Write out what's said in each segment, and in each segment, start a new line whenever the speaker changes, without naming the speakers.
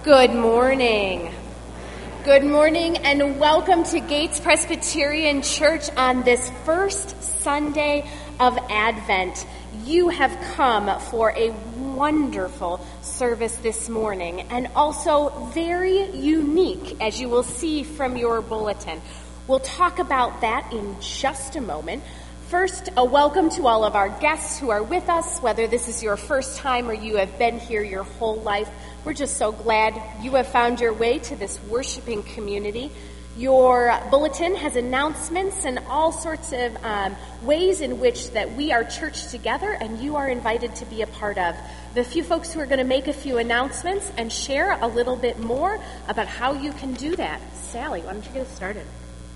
Good morning. Good morning and welcome to Gates Presbyterian Church on this first Sunday of Advent. You have come for a wonderful service this morning and also very unique, as you will see from your bulletin. We'll talk about that in just a moment. First, a welcome to all of our guests who are with us, whether this is your first time or you have been here your whole life. We're just so glad you have found your way to this worshiping community. Your bulletin has announcements and all sorts of ways in which that we are church together and you are invited to be a part of. The few folks who are going to make a few announcements and share a little bit more about how you can do that. Sally, why don't you get us started?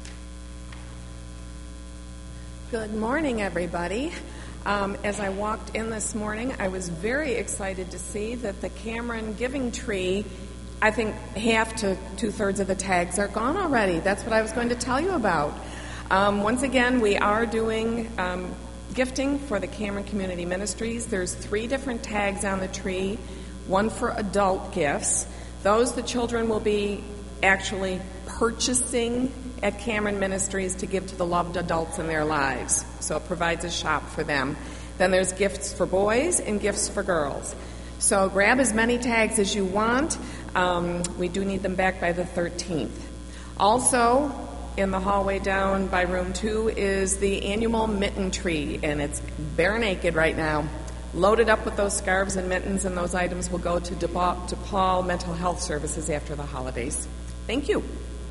Good morning, everybody. As I walked in this morning, I was very excited to see that the Cameron Giving Tree, I think half to two-thirds of the tags are gone already. That's what I was going to tell you about. Once again, we are doing gifting for the Cameron Community Ministries. There's 3 different tags on the tree, one for adult gifts. Those the children will be actually purchasing at Cameron Ministries to give to the loved adults in their lives. So it provides a shop for them. Then there's gifts for boys and gifts for girls. So grab as many tags as you want. We do need them back by the 13th. Also, in the hallway down by room 2 is the annual mitten tree, and it's bare naked right now. Loaded up with those scarves and mittens, and those items will go to DePaul Mental Health Services after the holidays. Thank you.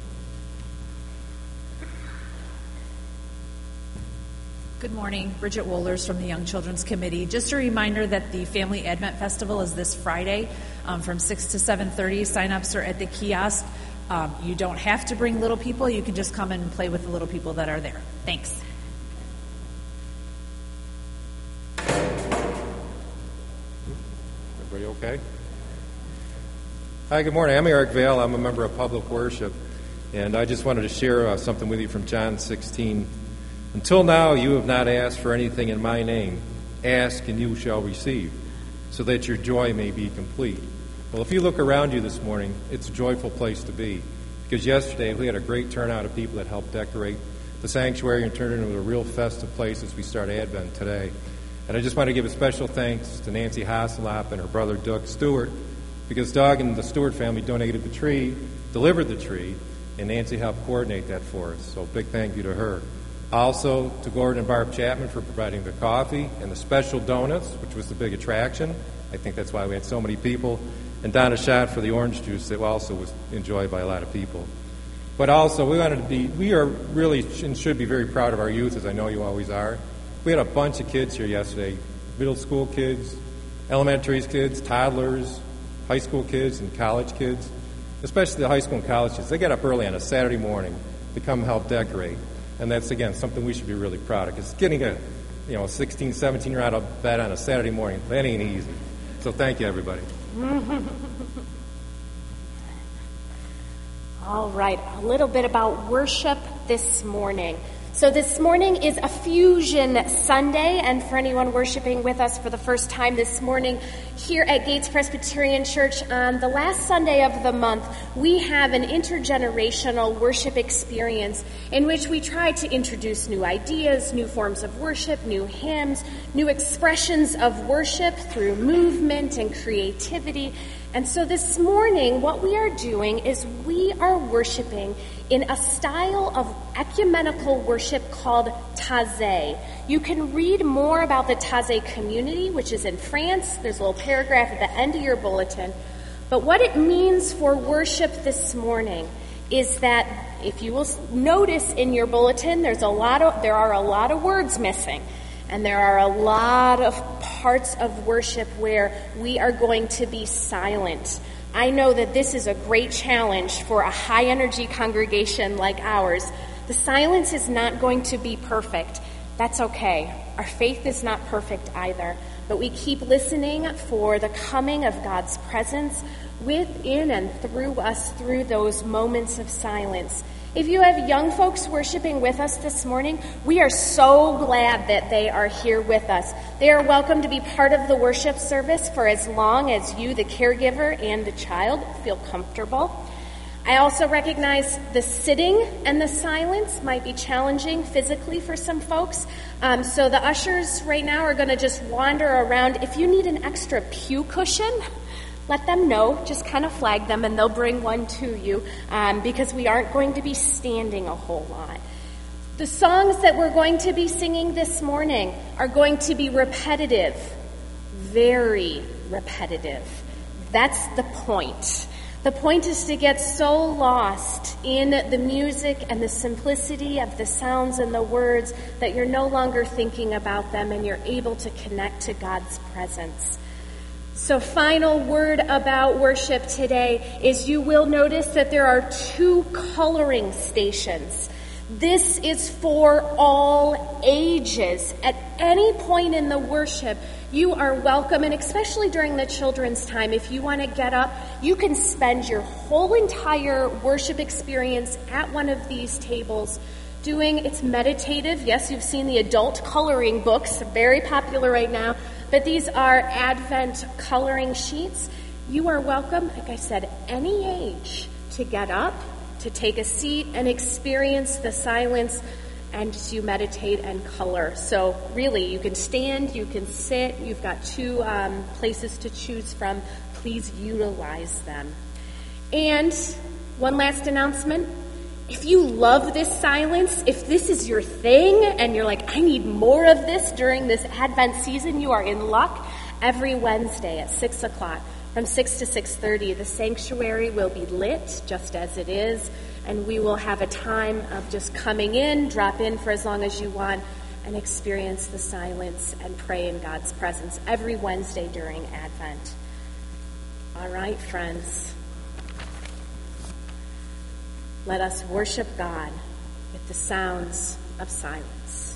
Good morning, Bridget Wohlers from the Young Children's Committee. Just a reminder that the Family Advent Festival is this Friday from 6 to 7:30. Sign-ups are at the kiosk. You don't have to bring little people. You can just come and play with the little people that are there. Thanks.
Everybody okay? Hi, good morning. I'm Eric Vale. I'm a member of Public Worship, and I just wanted to share something with you from John 16. Until now you have not asked for anything in my name. Ask and you shall receive, so that your joy may be complete. Well, if you look around you this morning, it's a joyful place to be, because yesterday we had a great turnout of people that helped decorate the sanctuary and turn it into a real festive place as we start Advent today. And I just want to give a special thanks to Nancy Hasselhoff and her brother Doug Stewart, because Doug and the Stewart family donated the tree, delivered the tree, and Nancy helped coordinate that for us. So big thank you to her. Also to Gordon and Barb Chapman for providing the coffee and the special donuts, which was the big attraction. I think that's why we had so many people. And Donna Schott for the orange juice that also was enjoyed by a lot of people. But also we are really and should be very proud of our youth, as I know you always are. We had a bunch of kids here yesterday, middle school kids, elementary kids, toddlers, high school kids, and college kids, especially the high school and college kids. They get up early on a Saturday morning to come help decorate. And that's, again, something we should be really proud of, because getting a 16, 17-year-old out of bed on a Saturday morning, that ain't easy. So thank you, everybody.
All right, a little bit about worship this morning. So this morning is a Fusion Sunday, and for anyone worshiping with us for the first time this morning here at Gates Presbyterian Church on the last Sunday of the month, we have an intergenerational worship experience in which we try to introduce new ideas, new forms of worship, new hymns, new expressions of worship through movement and creativity. And so this morning, what we are doing is we are worshiping in a style of ecumenical worship called Taizé. You can read more about the Taizé community, which is in France. There's a little paragraph at the end of your bulletin. But what it means for worship this morning is that, if you will notice in your bulletin, there are a lot of words missing. And there are a lot of parts of worship where we are going to be silent. I know that this is a great challenge for a high-energy congregation like ours. The silence is not going to be perfect. That's okay. Our faith is not perfect either. But we keep listening for the coming of God's presence within and through us through those moments of silence. If you have young folks worshiping with us this morning, we are so glad that they are here with us. They are welcome to be part of the worship service for as long as you, the caregiver, and the child feel comfortable. I also recognize the sitting and the silence might be challenging physically for some folks. So the ushers right now are going to just wander around. If you need an extra pew cushion, let them know. Just kind of flag them and they'll bring one to you because we aren't going to be standing a whole lot. The songs that we're going to be singing this morning are going to be repetitive, very repetitive. That's the point. The point is to get so lost in the music and the simplicity of the sounds and the words that you're no longer thinking about them and you're able to connect to God's presence. So final word about worship today is you will notice that there are 2 coloring stations. This is for all ages. At any point in the worship, you are welcome, and especially during the children's time, if you want to get up, you can spend your whole entire worship experience at one of these tables doing, it's meditative. Yes, you've seen the adult coloring books, very popular right now, but these are Advent coloring sheets. You are welcome, like I said, any age to get up, to take a seat and experience the silence and to meditate and color. So really, you can stand, you can sit, you've got 2 places to choose from. Please utilize them. And one last announcement. If you love this silence, if this is your thing and you're like, I need more of this during this Advent season, you are in luck. Every Wednesday at 6 o'clock, from 6 to 6:30, the sanctuary will be lit just as it is, and we will have a time of just coming in, drop in for as long as you want, and experience the silence and pray in God's presence every Wednesday during Advent. All right, friends. Let us worship God with the sounds of silence.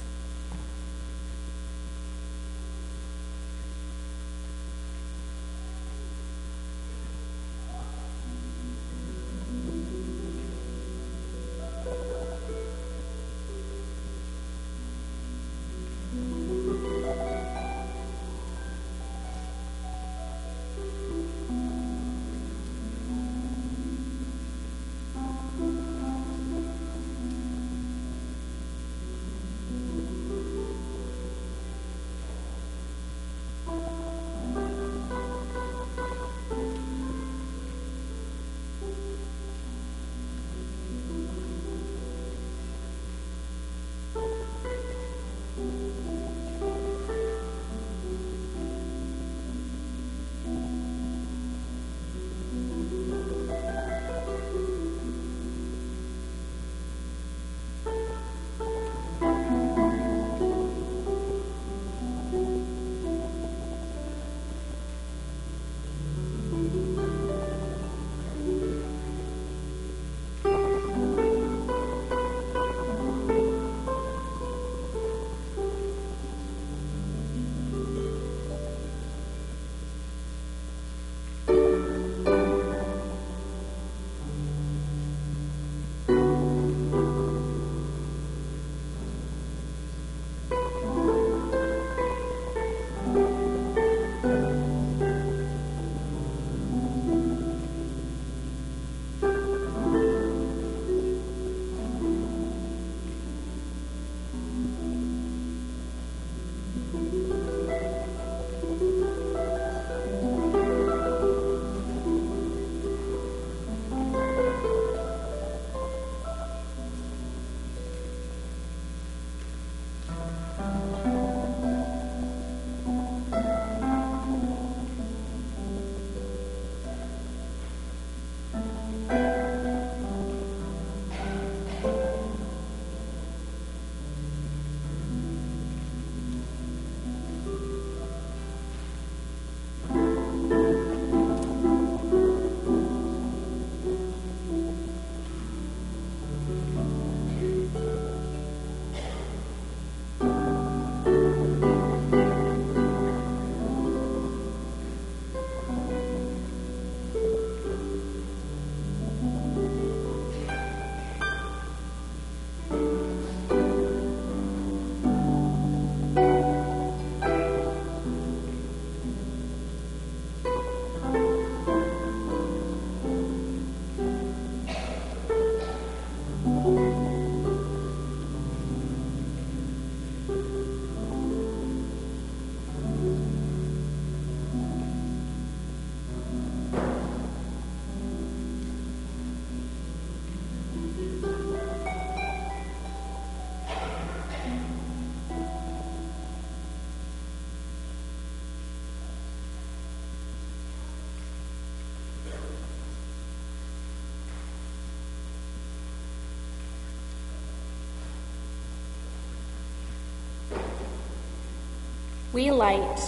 We light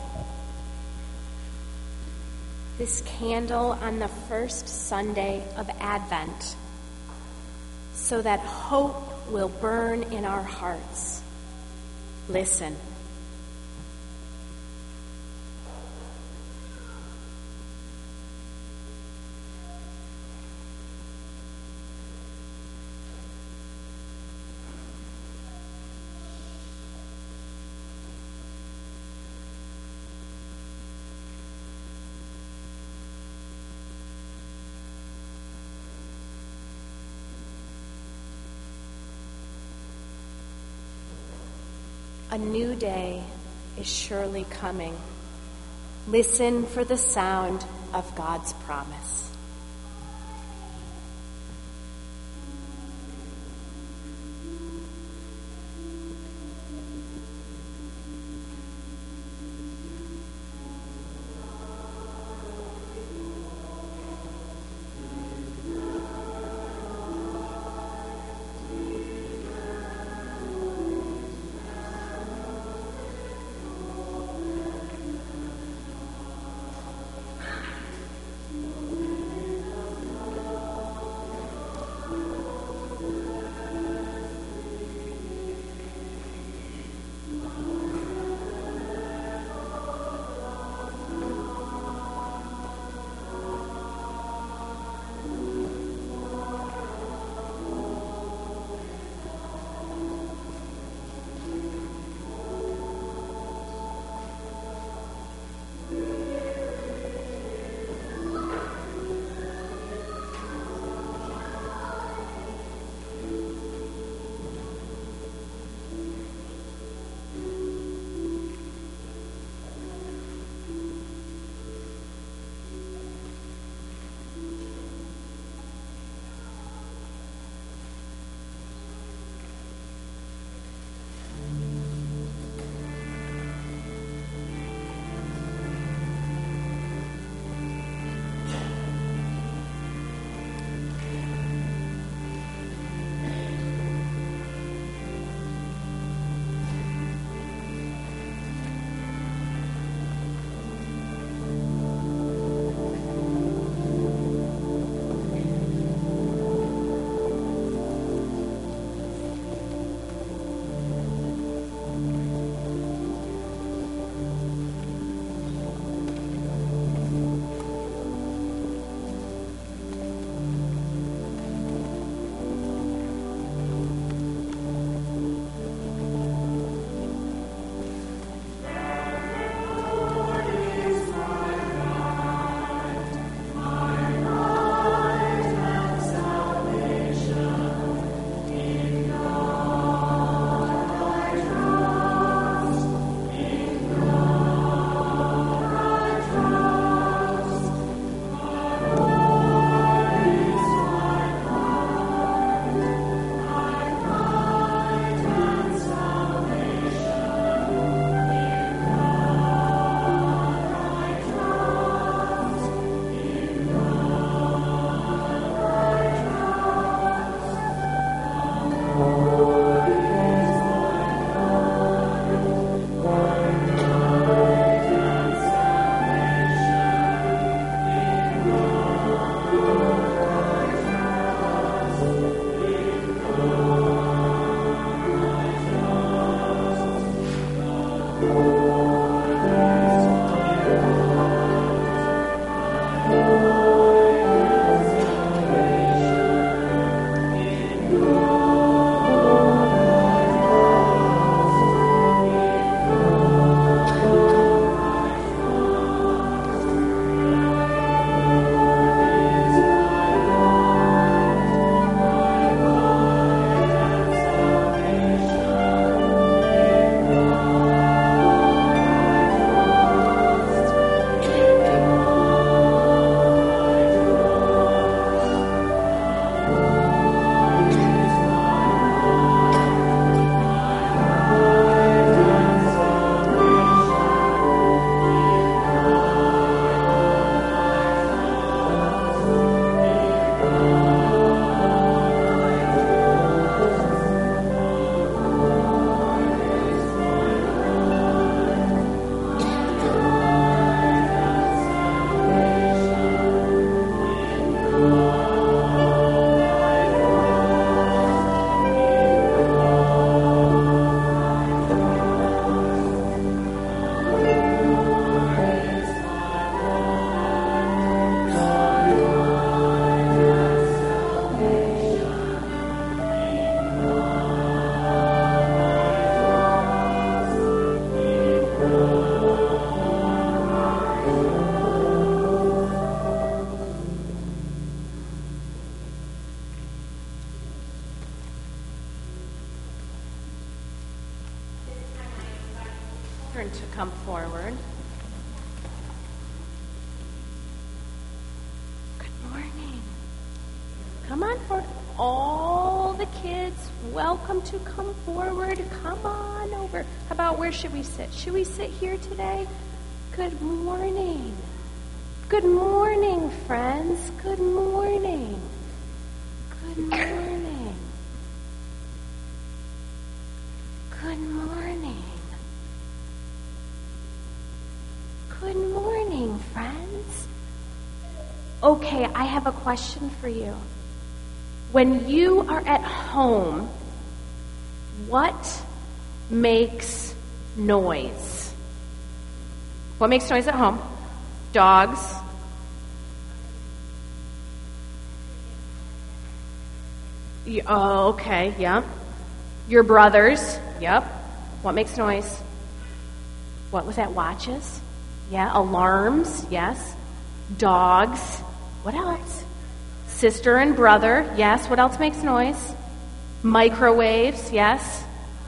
this candle on the first Sunday of Advent so that hope will burn in our hearts. Listen. A new day is surely coming. Listen for the sound of God's promise. to come forward. Good morning. Come on forward. All the kids, welcome to come forward. Come on over. How about where should we sit? Should we sit here today? Good morning. Good morning, friends. Good morning. Good morning. Good morning. Good morning, friends. Okay, I have a question for you. When you are at home, what makes noise? What makes noise at home? Dogs. Oh, okay, yep. Your brothers, yep. What makes noise? What was that? Watches? Yeah, alarms, yes. Dogs. What else? Sister and brother, yes. What else makes noise? Microwaves, yes.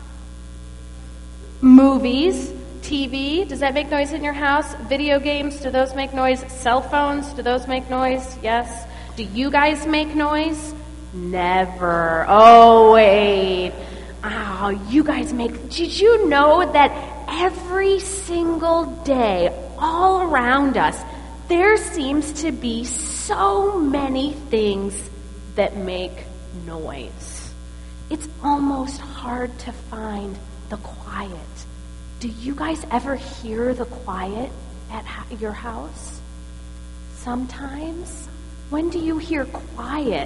Movies, TV, does that make noise in your house? Video games, do those make noise? Cell phones, do those make noise? Yes. Do you guys make noise? Never. Oh, wait. Oh, you guys make... Did you know that every single day, all around us, there seems to be so many things that make noise. It's almost hard to find the quiet. Do you guys ever hear the quiet at your house? Sometimes. When do you hear quiet?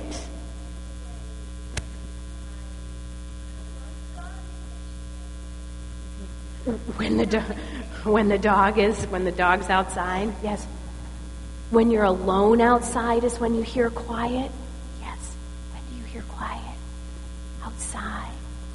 When the dog's outside, yes. When you're alone outside is when you hear quiet. Yes. When do you hear quiet? Outside.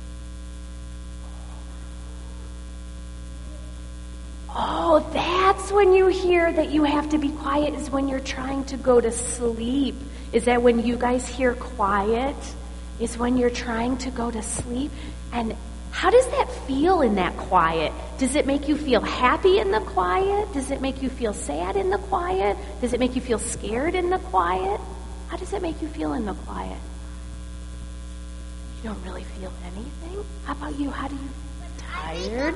Oh, that's when you hear that you have to be quiet, is when you're trying to go to sleep. Is that when you guys hear quiet? Is when you're trying to go to sleep? And how does that feel in that quiet? Does it make you feel happy in the quiet? Does it make you feel sad in the quiet? Does it make you feel scared in the quiet? How does it make you feel in the quiet? You don't really feel anything? How about you? How do you... Tired?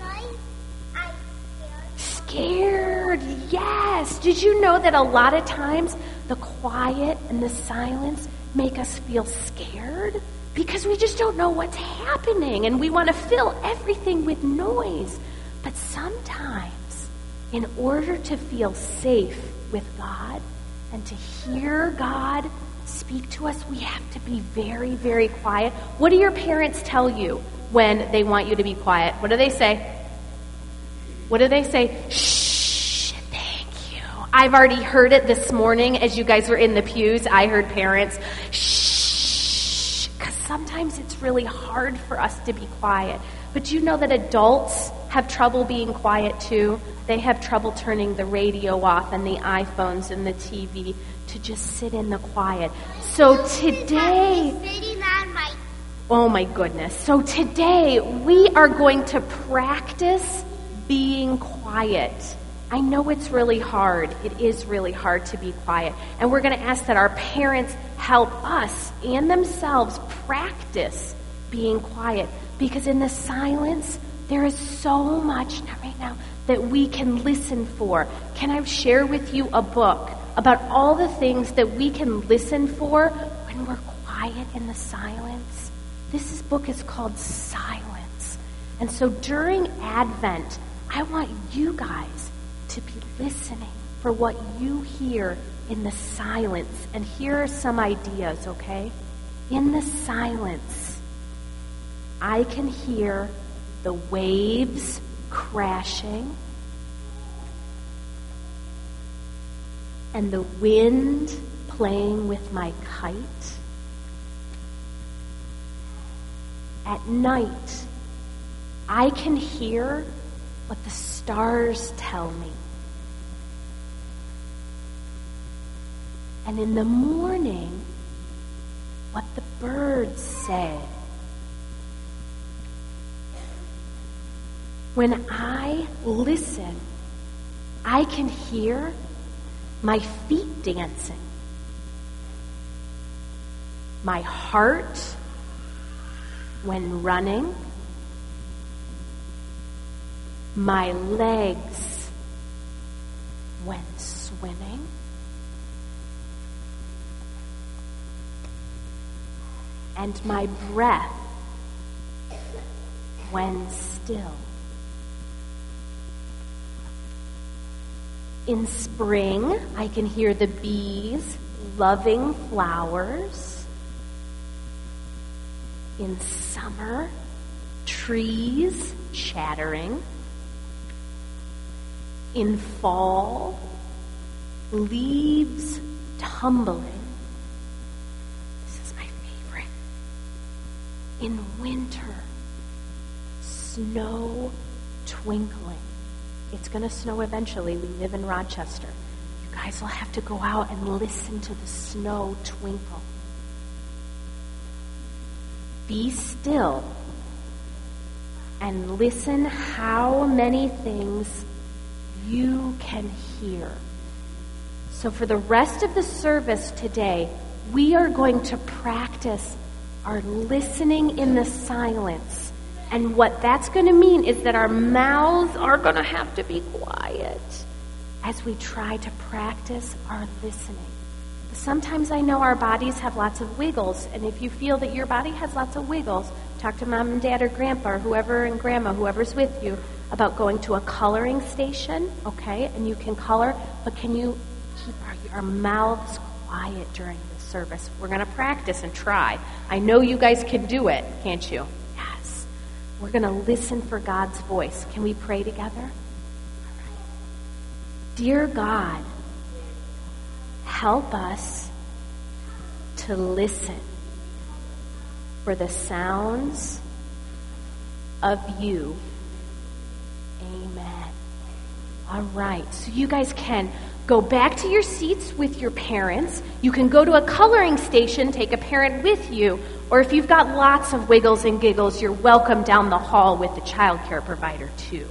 Scared, yes. Did you know that a lot of times the quiet and the silence make us feel scared? Because we just don't know what's happening and we want to fill everything with noise. But sometimes, in order to feel safe with God and to hear God speak to us, we have to be very, very quiet. What do your parents tell you when they want you to be quiet? What do they say? What do they say? Shh, thank you. I've already heard it this morning as you guys were in the pews. I heard parents, shh, because sometimes it's really hard for us to be quiet. But you know that adults have trouble being quiet too. They have trouble turning the radio off and the iPhones and the TV to just sit in the quiet. So today... Oh my goodness. So today we are going to practice being quiet. I know it's really hard. It is really hard to be quiet. And we're going to ask that our parents help us and themselves practice being quiet. Because in the silence, there is so much right now that we can listen for. Can I share with you a book about all the things that we can listen for when we're quiet in the silence? This book is called Silence. And so during Advent, I want you guys to be listening for what you hear in the silence. And here are some ideas, okay? In the silence, I can hear the waves crashing and the wind playing with my kite. At night, I can hear what the stars tell me. And in the morning, what the birds say. When I listen, I can hear my feet dancing, my heart when running, my legs when swimming, and my breath when still. In spring, I can hear the bees loving flowers. In summer, trees chattering. In fall, leaves tumbling. This is my favorite. In winter, snow twinkling. It's going to snow eventually. We live in Rochester. You guys will have to go out and listen to the snow twinkle. Be still and listen how many things you can hear. So for the rest of the service today, we are going to practice our listening in the silence. And what that's going to mean is that our mouths are going to have to be quiet as we try to practice our listening. Sometimes I know our bodies have lots of wiggles, and if you feel that your body has lots of wiggles, talk to mom and dad or grandpa or whoever and grandma, whoever's with you, about going to a coloring station, okay? And you can color, but can you keep our mouths quiet during the service? We're going to practice and try. I know you guys can do it, can't you? Yes. We're going to listen for God's voice. Can we pray together? All right. Dear God, help us to listen for the sounds of you. Amen. All right. So you guys can go back to your seats with your parents. You can go to a coloring station, take a parent with you, or if you've got lots of wiggles and giggles, you're welcome down the hall with the child care provider too.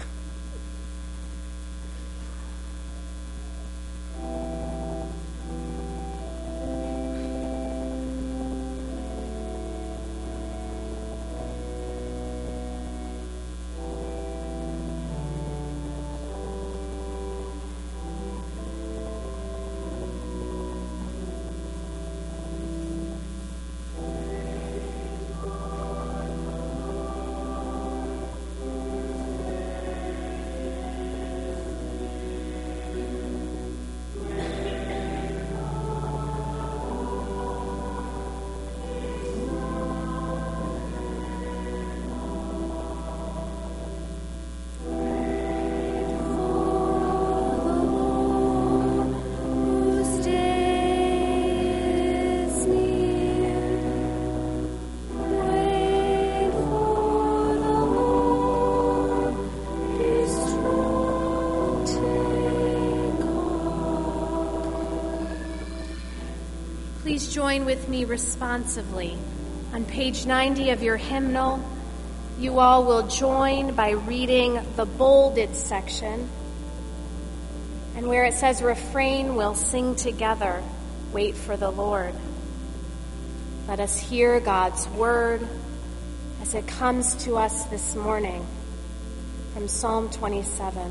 Please join with me responsively. On page 90 of your hymnal, you all will join by reading the bolded section. And where it says refrain, we'll sing together, wait for the Lord. Let us hear God's word as it comes to us this morning from Psalm 27.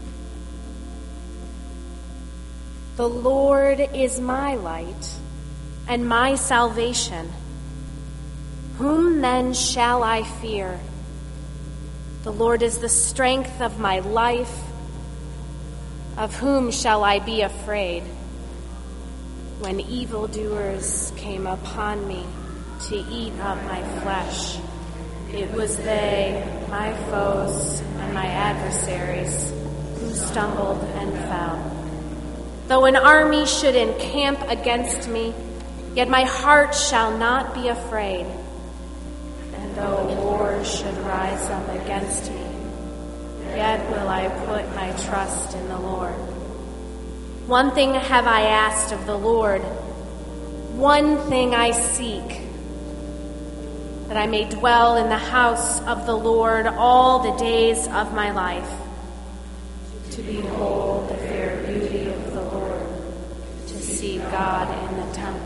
The Lord is my light and my salvation. Whom then shall I fear? The Lord is the strength of my life. Of whom shall I be afraid? When evildoers came upon me to eat up my flesh, it was they, my foes and my adversaries, who stumbled and fell. Though an army should encamp against me, yet my heart shall not be afraid. And though war should rise up against me, yet will I put my trust in the Lord. One thing have I asked of the Lord, one thing I seek, that I may dwell in the house of the Lord all the days of my life, to behold the fair beauty of the Lord, to see God in the temple.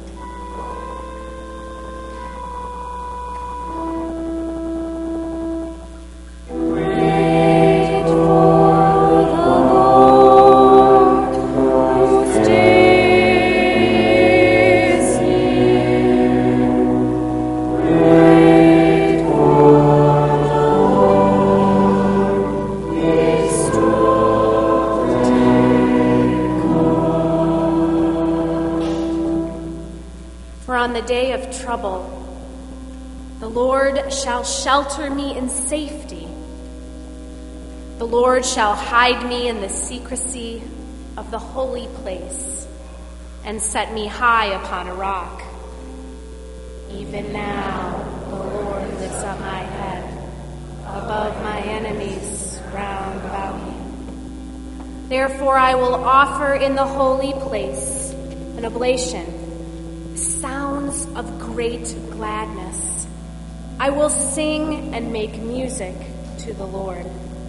On the day of trouble, the Lord shall shelter me in safety. The Lord shall hide me in the secrecy of the holy place and set me high upon a rock. Even now, the Lord lifts up my head above my enemies round about me. Therefore, I will offer in the holy place an oblation, sounds of great gladness. I will sing and make music to the Lord.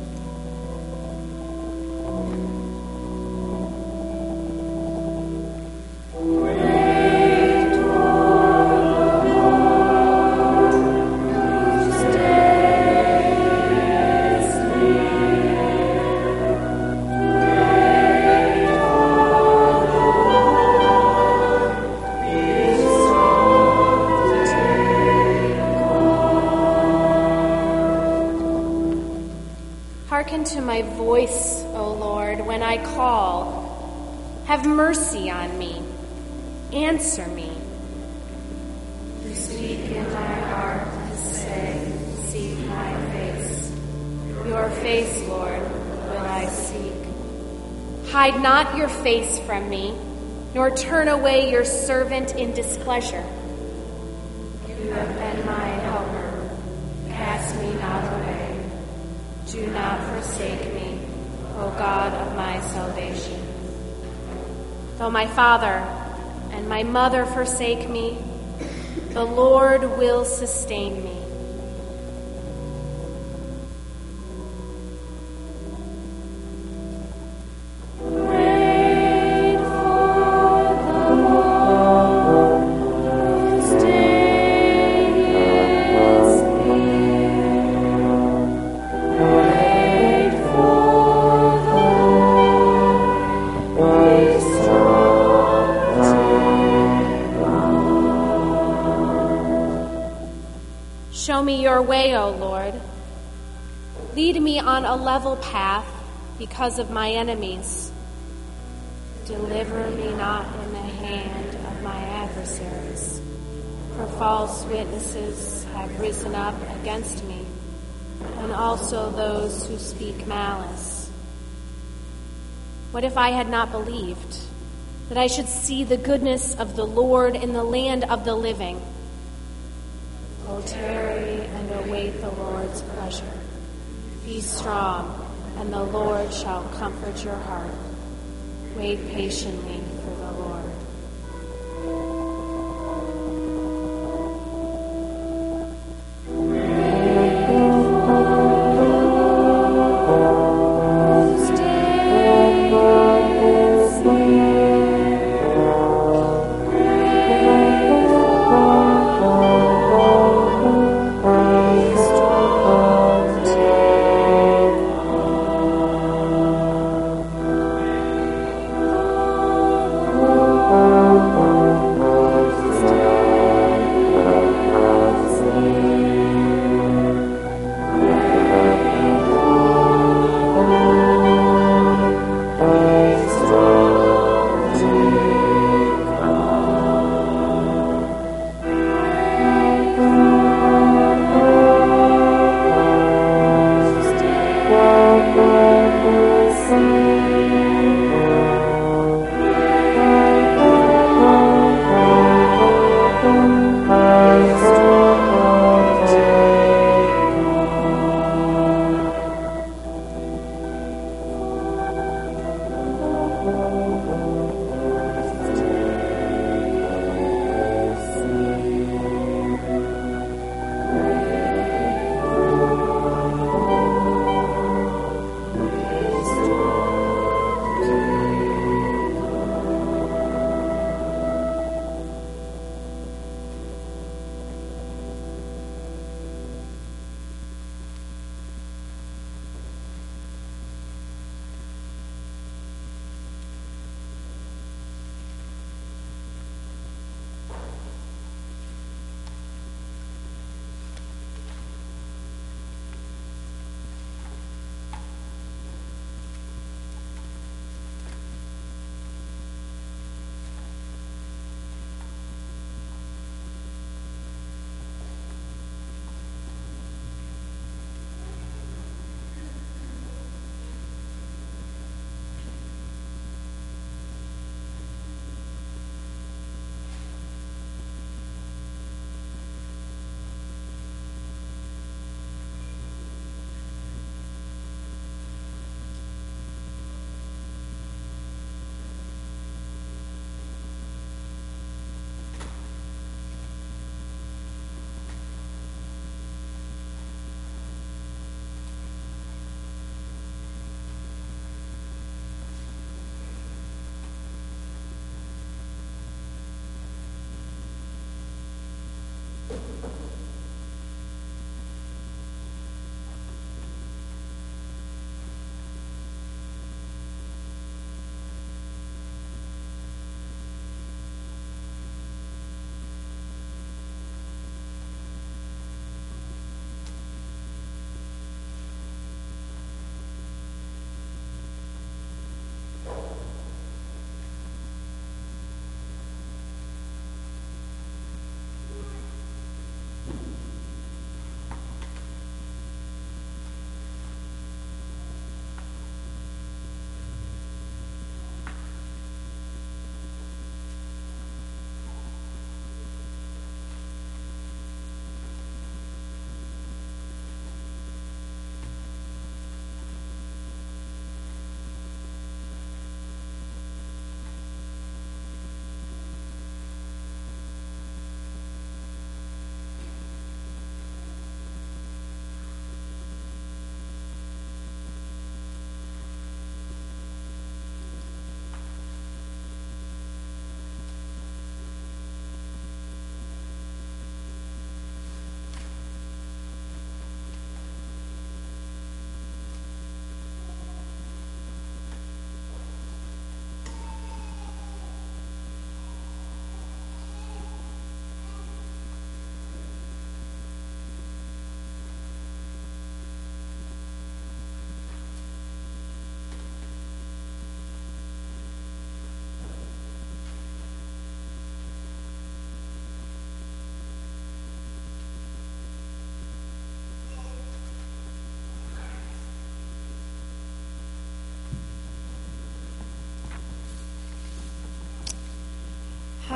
Hearken to my voice, O Lord, when I call. Have mercy on me. Answer me. You speak in my heart and say, seek my face. Your face, Lord, will I seek. Hide not your face from me, nor turn away your servant in displeasure. You have been my helper. Cast me not away. Do not forsake me, O God of my salvation. Though my father and my mother forsake me, the Lord will sustain me. Show me your way, O Lord. Lead me on a level path because of my enemies. Deliver me not in the hand of my adversaries, for false witnesses have risen up against me, and also those who speak malice. What if I had not believed that I should see the goodness of the Lord in the land of the living? O tarry and await the Lord's pleasure. Be strong, and the Lord shall comfort your heart. Wait patiently for the Lord.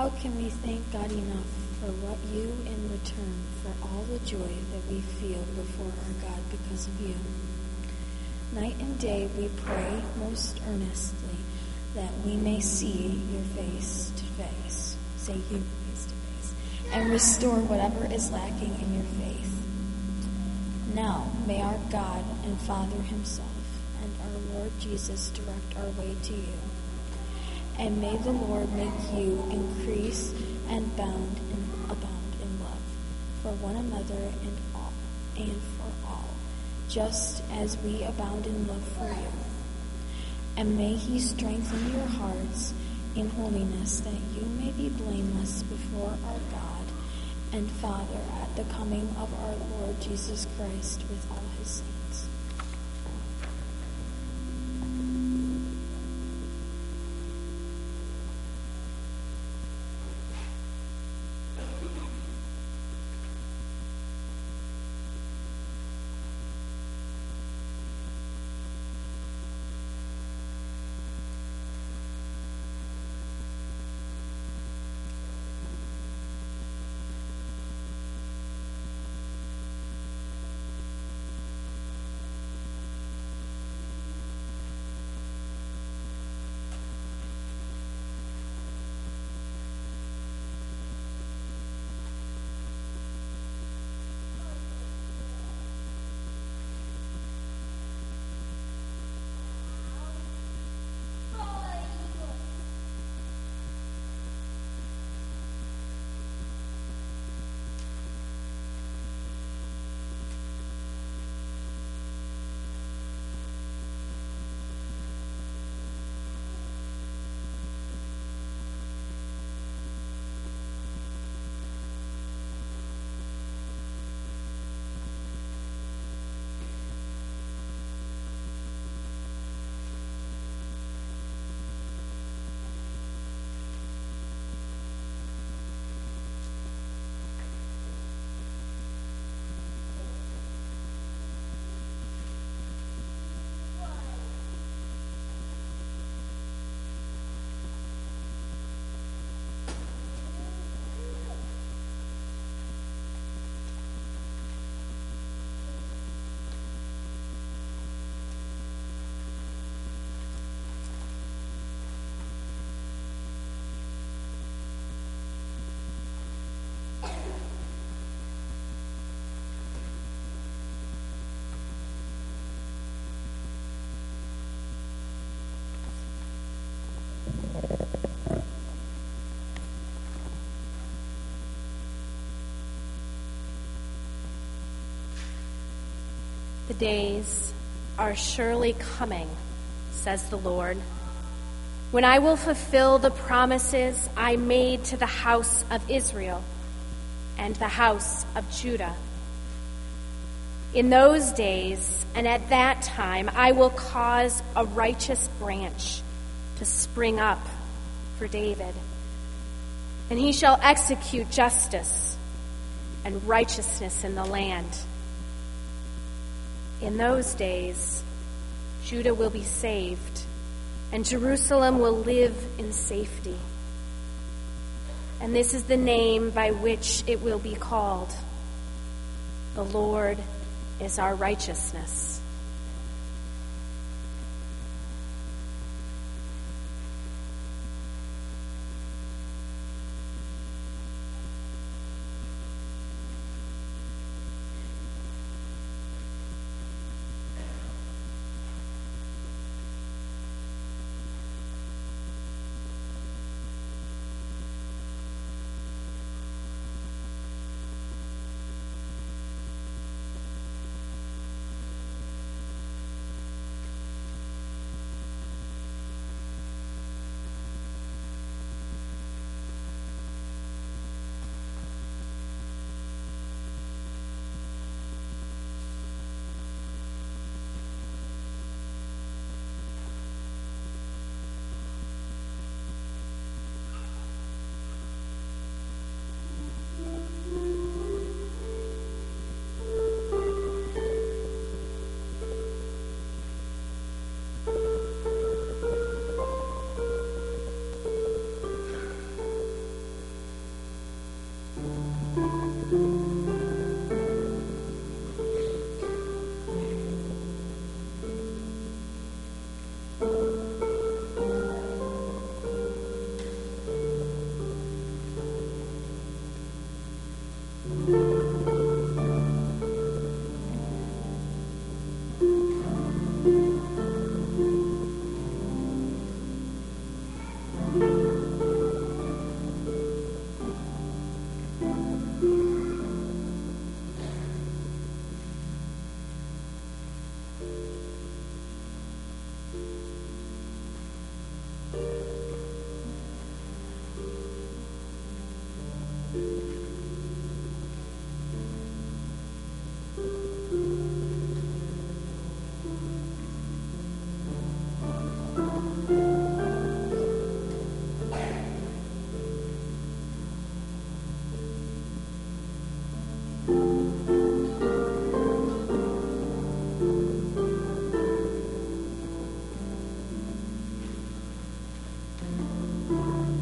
How can we thank God enough for what you in return for all the joy that we feel before our God because of you? Night and day we pray most earnestly that we may see your face to face, say you face to face, and restore whatever is lacking in your faith. Now may our God and Father himself and our Lord Jesus direct our way to you. And may the Lord make you increase and abound in love for one another and for all, just as we abound in love for you. And may he strengthen your hearts in holiness, that you may be blameless before our God and Father at the coming of our Lord Jesus Christ with all his saints.
The days are surely coming, says the Lord, when I will fulfill the promises I made to the house of Israel and the house of Judah. In those days and at that time, I will cause a righteous branch to spring up for David, and he shall execute justice and righteousness in the land. In those days, Judah will be saved, and Jerusalem will live in safety. And this is the name by which it will be called: the Lord is our righteousness.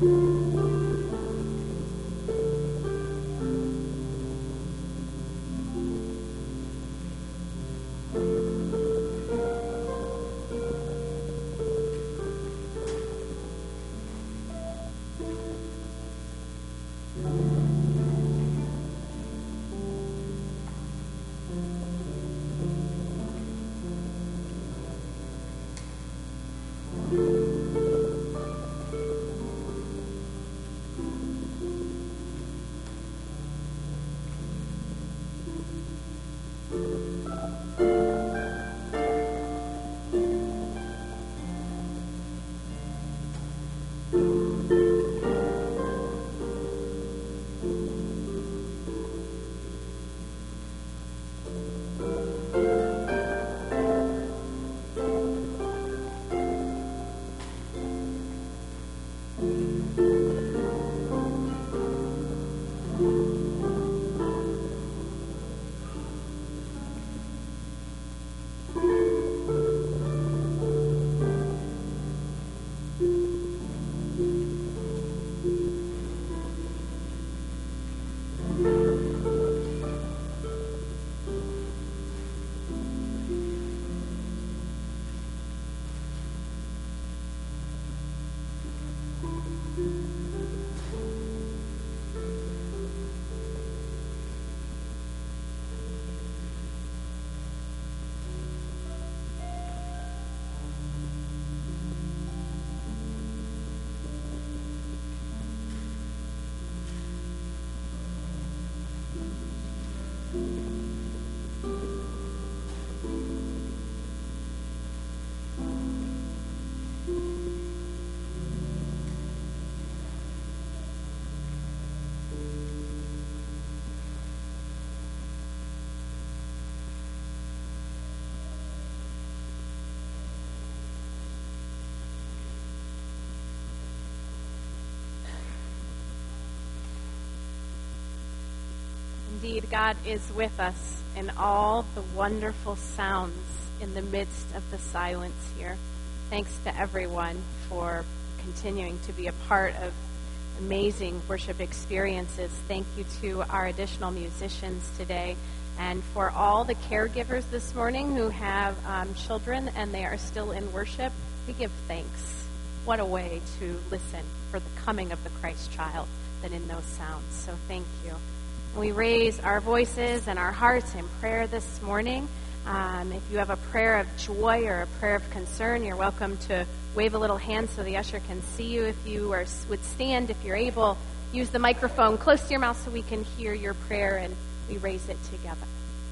Indeed, God is with us in all the wonderful sounds in the midst of the silence here. Thanks to everyone for continuing to be a part of amazing worship experiences. Thank you to our additional musicians today, and for all the caregivers this morning who have children and they are still in worship. We give thanks. What a way to listen for the coming of the Christ child than in those sounds. So thank you. We raise our voices and our hearts in prayer this morning. If you have a prayer of joy or a prayer of concern, you're welcome to wave a little hand so the usher can see you. If you would stand, if you're able, use the microphone close to your mouth so we can hear your prayer and we raise it together.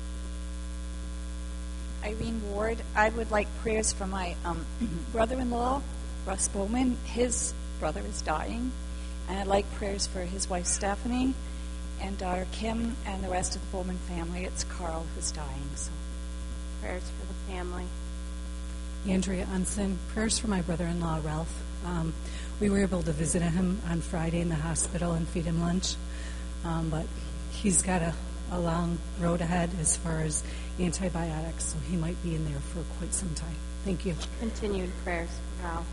Irene Ward, I would like prayers for my brother-in-law, Russ Bowman. His brother is dying. And I'd like prayers for his wife, Stephanie, and daughter Kim, and the rest of the Bowman family. It's Carl who's dying. So,
prayers for the family.
Andrea Unson, prayers for my brother-in-law, Ralph. We were able to visit him on Friday in the hospital and feed him lunch, but he's got a long road ahead as far as antibiotics, so he might be in there for quite some time. Thank you.
Continued prayers for Ralph.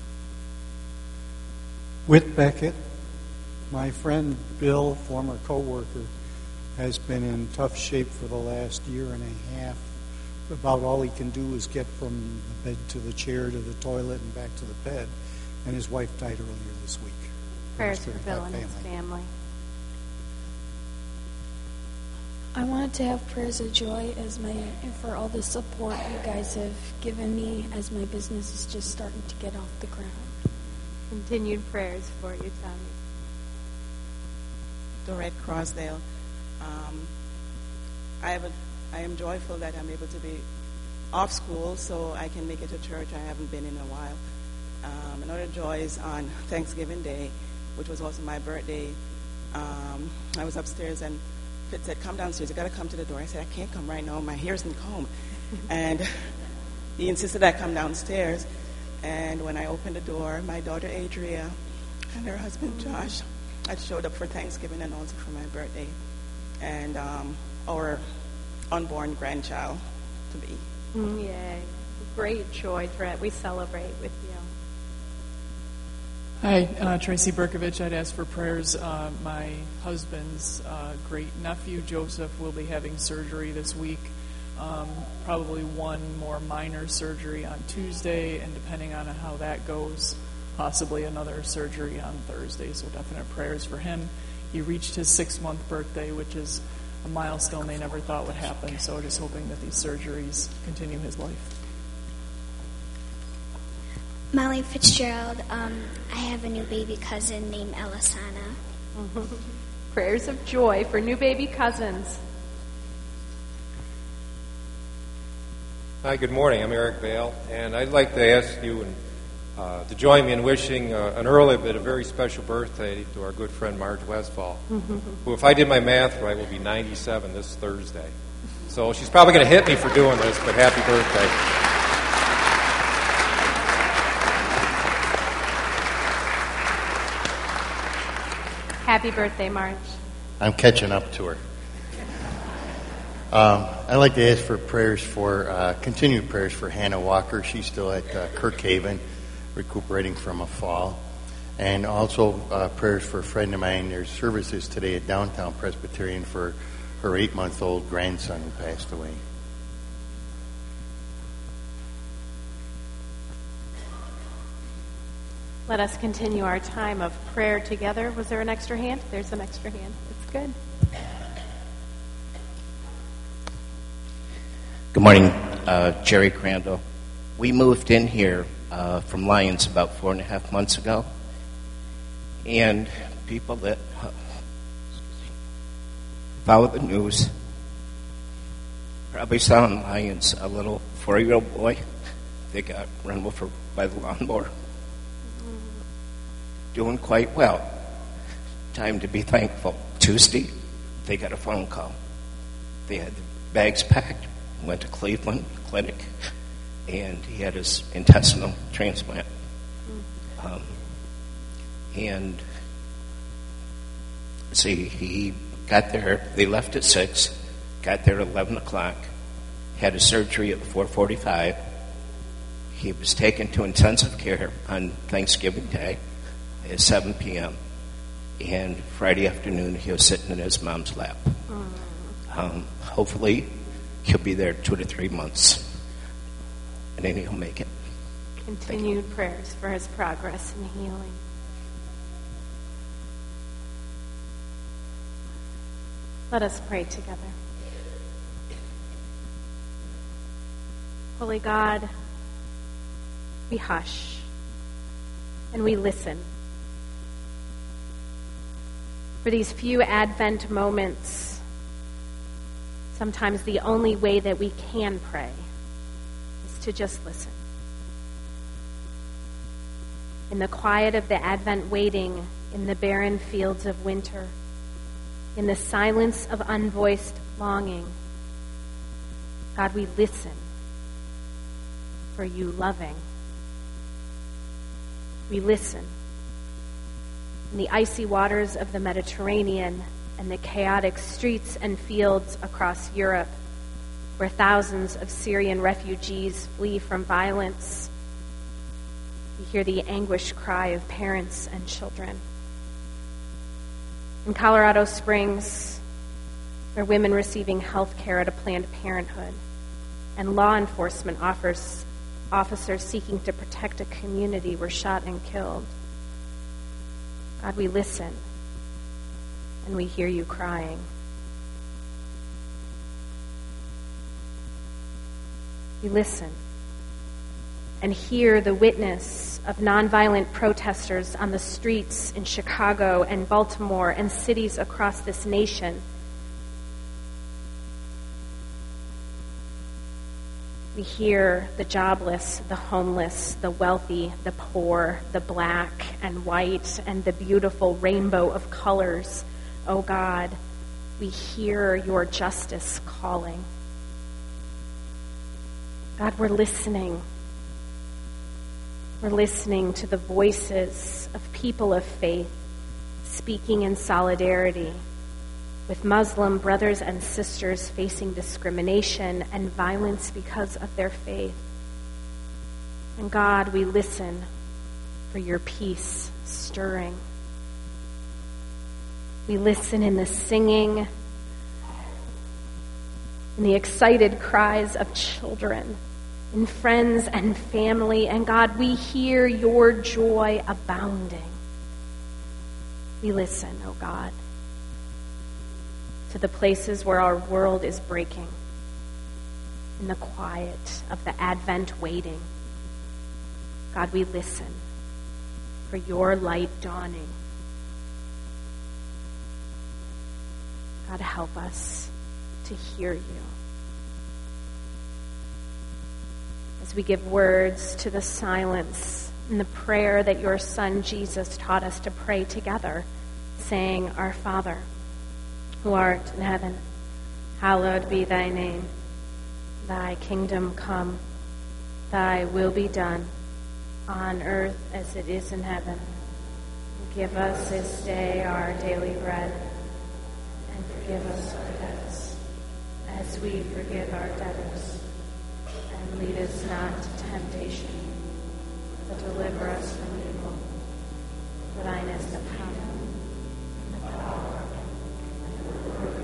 Whit Beckett, my friend Bill, former co-worker, has been in tough shape for the last year and a half. About all he can do is get from the bed to the chair to the toilet and back to the bed. And his wife died earlier this week.
Prayers for Bill and his family.
I wanted to have prayers of joy for all the support you guys have given me as my business is just starting to get off the ground.
Continued prayers for you, Tommy.
Dorette Crosdale. I am joyful that I'm able to be off school so I can make it to church. I haven't been in a while. Another joy is on Thanksgiving Day, which was also my birthday. I was upstairs and Pitt said, "Come downstairs. You got to come to the door." I said, "I can't come right now. My hair isn't combed." And he insisted I come downstairs. And when I opened the door, my daughter Adria and her husband Josh had showed up for Thanksgiving and also for my birthday. And our unborn grandchild to be.
Yay. Great joy, Dorette. We celebrate with you.
Hi, Tracy Berkovich. I'd ask for prayers. My husband's great-nephew, Joseph, will be having surgery this week. Probably one more minor surgery on Tuesday, and depending on how that goes, possibly another surgery on Thursday. So definite prayers for him. He reached his 6-month birthday, which is a milestone they never thought would happen. So just hoping that these surgeries continue his life.
Molly Fitzgerald. I have a new baby cousin named Elisana.
Prayers of joy for new baby cousins.
Hi, good morning. I'm Eric Vale, and I'd like to ask you to join me in wishing an early but a very special birthday to our good friend Marge Westfall, who, if I did my math right, will be 97 this Thursday. So she's probably going to hit me for doing this, but happy birthday.
Happy birthday, Marge.
I'm catching up to her. I'd like to ask for prayers for, continued prayers for Hannah Walker. She's still at Kirkhaven, recuperating from a fall. And also prayers for a friend of mine. There's services today at Downtown Presbyterian for her 8-month-old grandson who passed away.
Let us continue our time of prayer together. Was there an extra hand? There's an extra hand. It's good.
Good morning, Jerry Crandall. We moved in here from Lyons about 4.5 months ago, and people that follow the news probably saw in Lyons a little 4-year-old boy that got run over by the lawnmower. Doing quite well. Time to be thankful. Tuesday, they got a phone call. They had the bags packed, went to Cleveland Clinic, and he had his intestinal transplant. He got there, they left at 6, got there at 11 o'clock, had a surgery at 4:45. He was taken to intensive care on Thanksgiving Day at 7 p.m. And Friday afternoon, he was sitting in his mom's lap. Hopefully, he'll be there 2 to 3 months, and then he'll make it.
Continued prayers for his progress and healing. Let us pray together. Holy God, we hush and we listen. For these few Advent moments, sometimes the only way that we can pray is to just listen. In the quiet of the Advent waiting, in the barren fields of winter, in the silence of unvoiced longing, God, we listen for you loving. We listen in the icy waters of the Mediterranean and the chaotic streets and fields across Europe, where thousands of Syrian refugees flee from violence. We hear the anguished cry of parents and children. In Colorado Springs, where women receiving health care at a Planned Parenthood and law enforcement officers seeking to protect a community were shot and killed. God, we listen, and we hear you crying. We listen and hear the witness of nonviolent protesters on the streets in Chicago and Baltimore and cities across this nation. We hear the jobless, the homeless, the wealthy, the poor, the black and white, and the beautiful rainbow of colors. Oh God, we hear your justice calling. God, we're listening. We're listening to the voices of people of faith speaking in solidarity with Muslim brothers and sisters facing discrimination and violence because of their faith. And God, we listen for your peace stirring. We listen in the singing, in the excited cries of children, in friends and family. And God, we hear your joy abounding. We listen, oh God, to the places where our world is breaking, in the quiet of the Advent waiting. God, we listen for your light dawning. God, help us to hear you. As we give words to the silence and the prayer that your Son Jesus taught us to pray together, saying, Our Father, who art in heaven, hallowed be thy name. Thy kingdom come, thy will be done, on earth as it is in heaven. Give us this day our daily bread, and forgive us our debts, as we forgive our debtors. And lead us not to temptation, but deliver us from evil. For thine is the power, and the power, and the glory.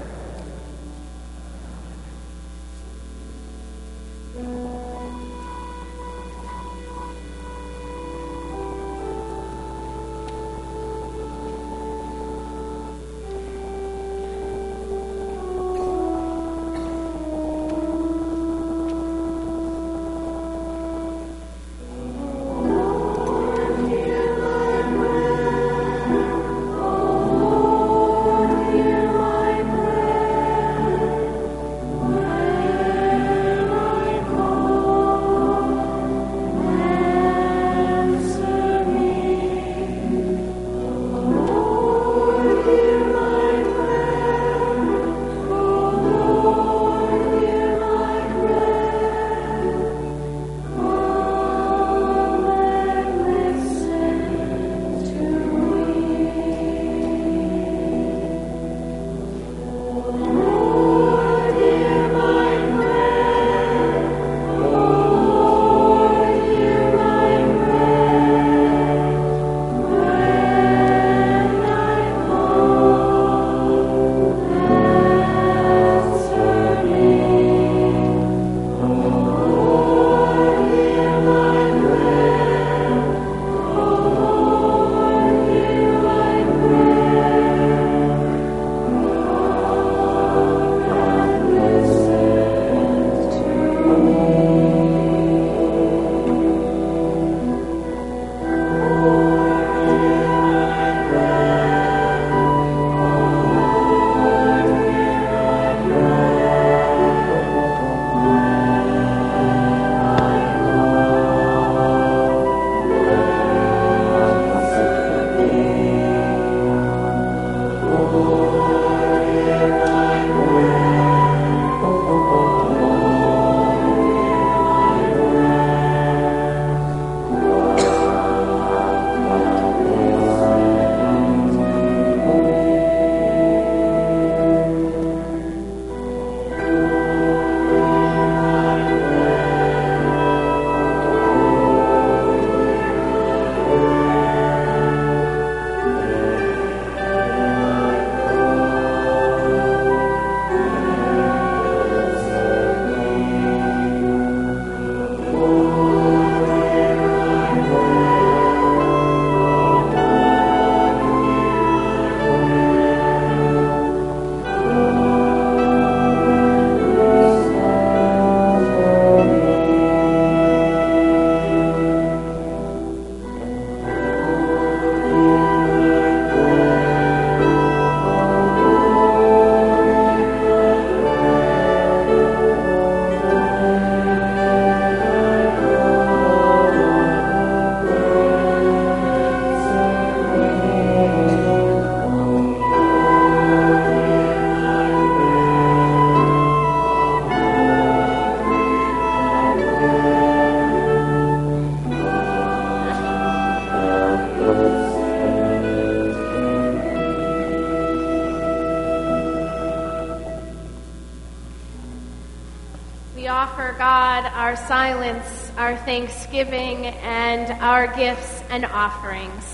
our silence, our thanksgiving, and our gifts and offerings.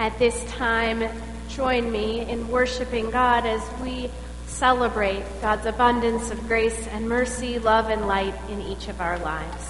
At this time, join me in worshiping God as we celebrate God's abundance of grace and mercy, love and light in each of our lives.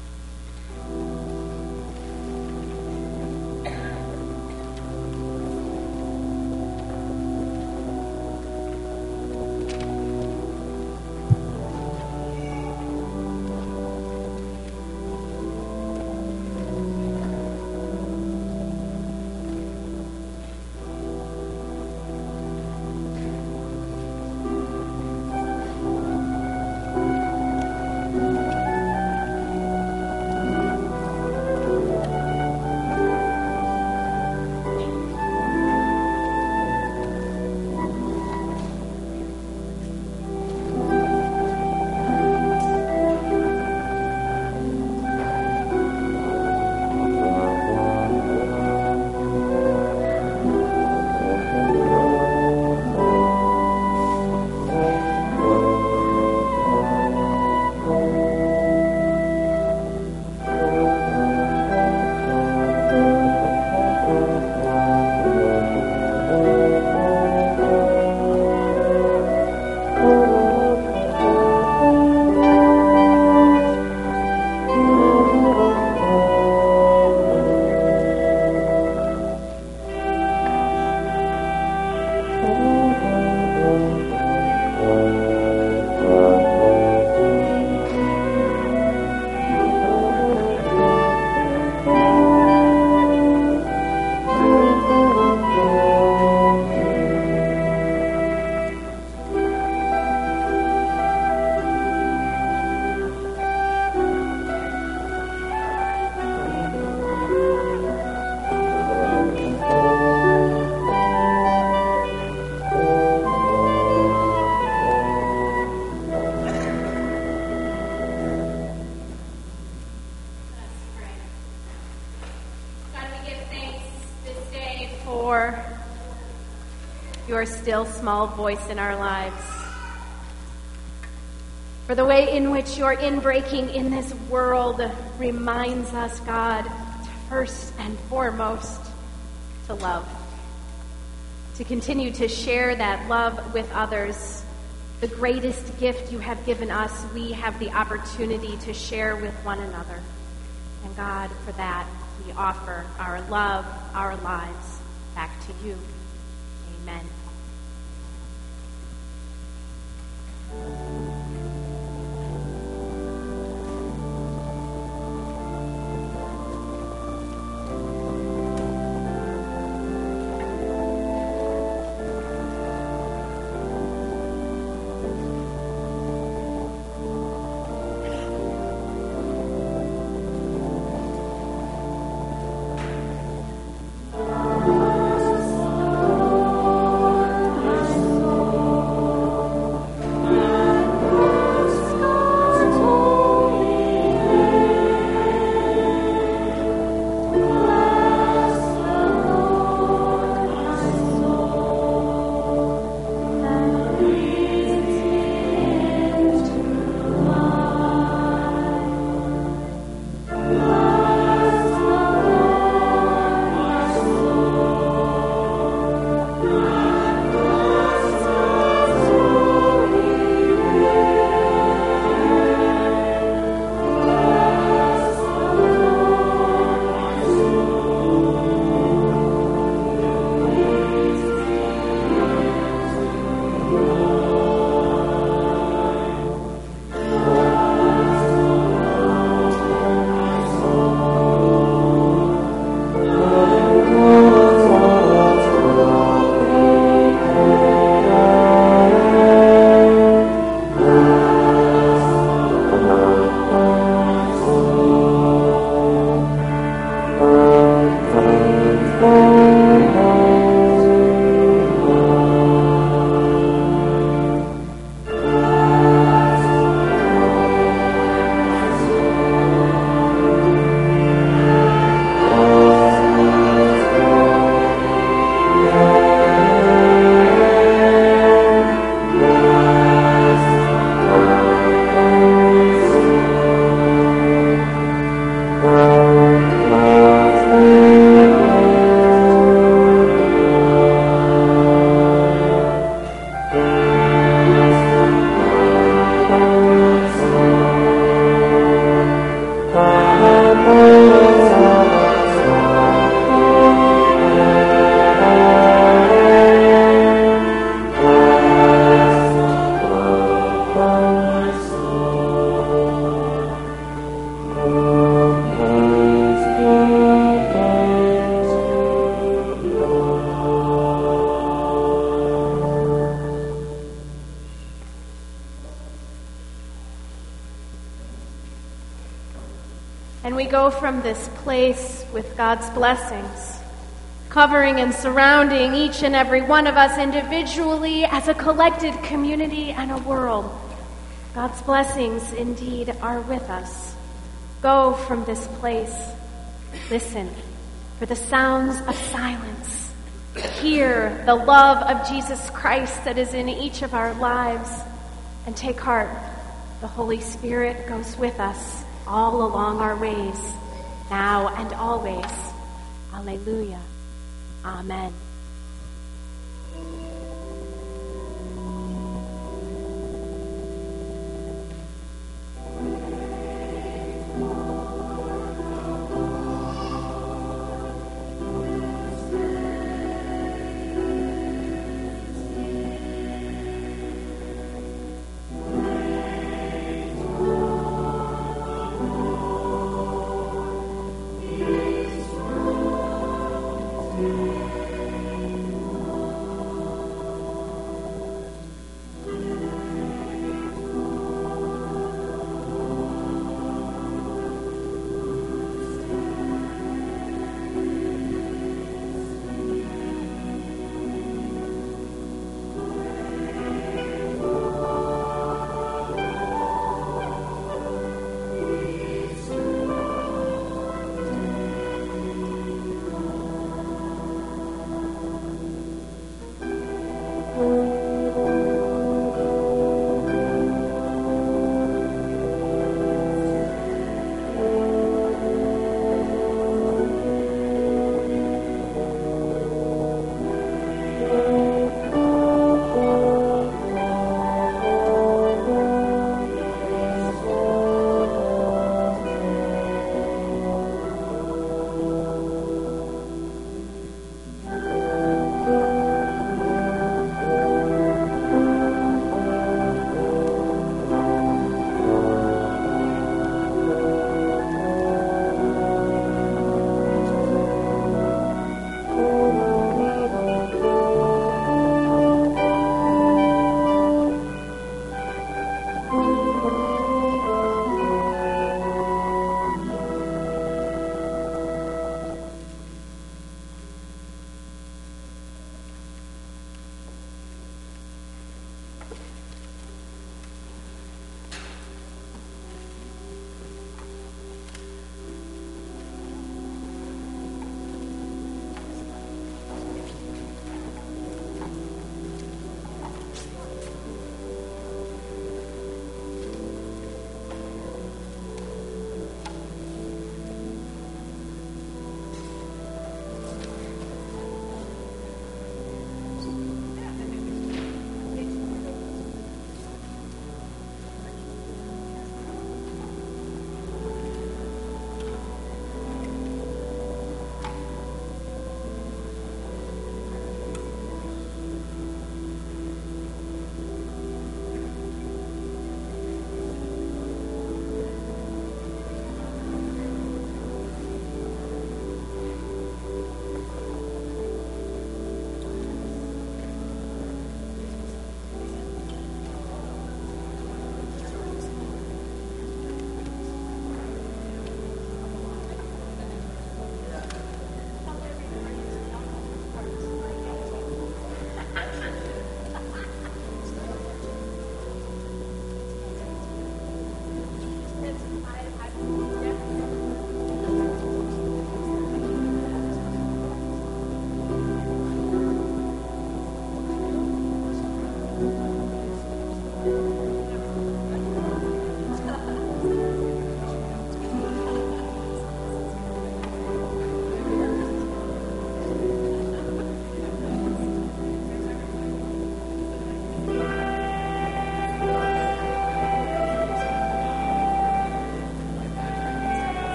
Your still small voice in our lives, for the way in which your inbreaking in this world reminds us, God, first and foremost, to love, to continue to share that love with others. The greatest gift you have given us, we have the opportunity to share with one another. And God, for that, we offer our love, our lives back to you. Amen.
Amen.
go from this place with God's blessings, covering and surrounding each and every one of us individually, as a collected community and a world. God's blessings indeed are with us. Go from this place. Listen for the sounds of silence. Hear the love of Jesus Christ that is in each of our lives. And take heart. The Holy Spirit goes with us all along our ways, now and always. Alleluia. Amen.